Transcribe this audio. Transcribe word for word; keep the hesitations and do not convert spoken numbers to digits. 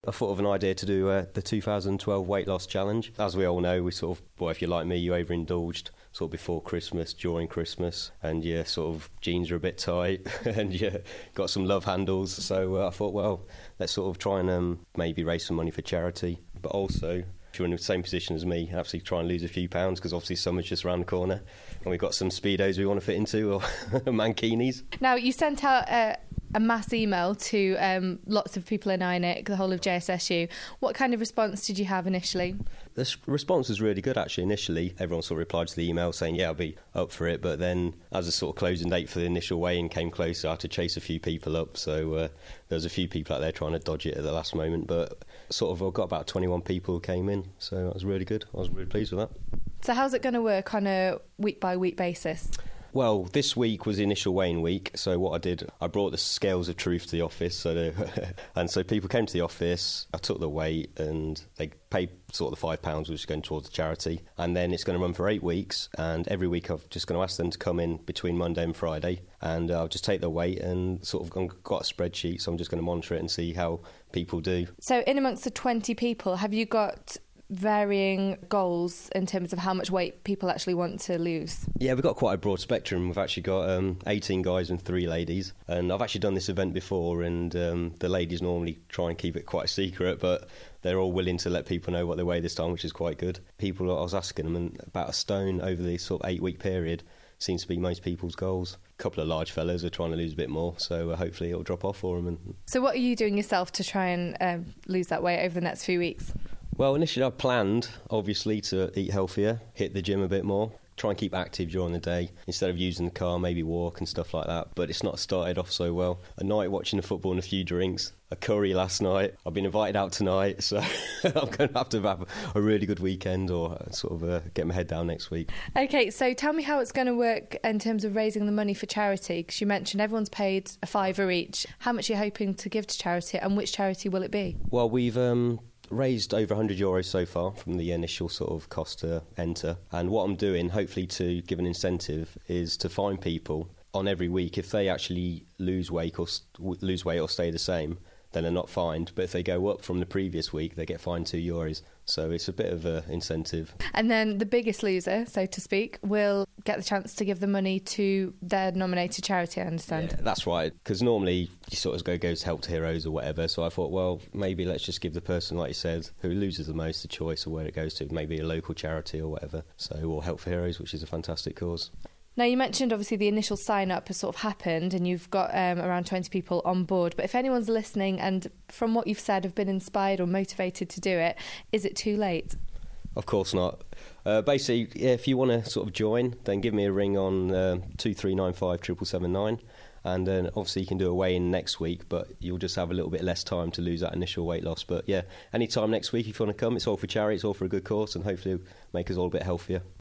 I thought of an idea to do uh, the two thousand twelve weight loss challenge. As we all know, we sort of, well, if you're like me, you overindulged sort of before Christmas, during Christmas, and your sort of jeans are a bit tight, and you got some love handles. So uh, I thought, well, let's sort of try and um, maybe raise some money for charity, but also, if you're in the same position as me, absolutely try and lose a few pounds, because obviously summer's just around the corner, and we've got some Speedos we want to fit into, or mankinis. Now, you sent out a, a mass email to um, lots of people in I N I C, the whole of J S S U. What kind of response did you have initially? The response was really good, actually. Initially, everyone sort of replied to the email saying, yeah, I'll be up for it. But then, as the sort of closing date for the initial weigh-in came closer, I had to chase a few people up. So uh, there was a few people out there trying to dodge it at the last moment. But sort of, I got about twenty-one people who came in. So that was really good. I was really pleased with that. So how's it going to work on a week-by-week basis? Well, this week was the initial weighing week, so what I did, I brought the scales of truth to the office, so the, and so people came to the office, I took the weight, and they paid sort of the five pounds, which is going towards the charity, and then it's going to run for eight weeks, and every week I'm just going to ask them to come in between Monday and Friday, and I'll just take their weight and sort of I've got a spreadsheet, so I'm just going to monitor it and see how people do. So in amongst the twenty people, have you got varying goals in terms of how much weight people actually want to lose? Yeah, we've got quite a broad spectrum. We've actually got um, eighteen guys and three ladies, and I've actually done this event before, and um, the ladies normally try and keep it quite a secret, but they're all willing to let people know what they weigh this time, which is quite good. People, I was asking them, and about a stone over the sort of eight week period seems to be most people's goals. A couple of large fellas are trying to lose a bit more, so uh, hopefully it'll drop off for them. And so what are you doing yourself to try and um, lose that weight over the next few weeks? Well, initially I planned, obviously, to eat healthier, hit the gym a bit more, try and keep active during the day. Instead of using the car, maybe walk and stuff like that. But it's not started off so well. A night watching the football and a few drinks, a curry last night. I've been invited out tonight, so I'm going to have to have a really good weekend, or sort of uh, get my head down next week. OK, so tell me how it's going to work in terms of raising the money for charity, because you mentioned everyone's paid a fiver each. How much are you hoping to give to charity, and which charity will it be? Well, we've Um, raised over one hundred euros so far from the initial sort of cost to enter, and what I'm doing, hopefully to give an incentive, is to find people on every week, if they actually lose weight or st- lose weight or stay the same, then they're not fined, but if they go up from the previous week, they get fined two euros. So it's a bit of an incentive. And then the biggest loser, so to speak, will get the chance to give the money to their nominated charity, I understand. Yeah, that's right, because normally you sort of go goes Help to Heroes or whatever, so I thought, well, maybe let's just give the person, like you said, who loses the most, the choice of where it goes to, maybe a local charity or whatever, so or Help for Heroes, which is a fantastic cause. Now, you mentioned obviously the initial sign-up has sort of happened and you've got um, around twenty people on board. But if anyone's listening and from what you've said have been inspired or motivated to do it, is it too late? Of course not. Uh, basically, yeah, if you want to sort of join, then give me a ring on uh, two three nine five seven seven nine. And then obviously you can do a weigh-in next week, but you'll just have a little bit less time to lose that initial weight loss. But yeah, any time next week if you want to come, it's all for charity, it's all for a good cause, and hopefully it'll make us all a bit healthier.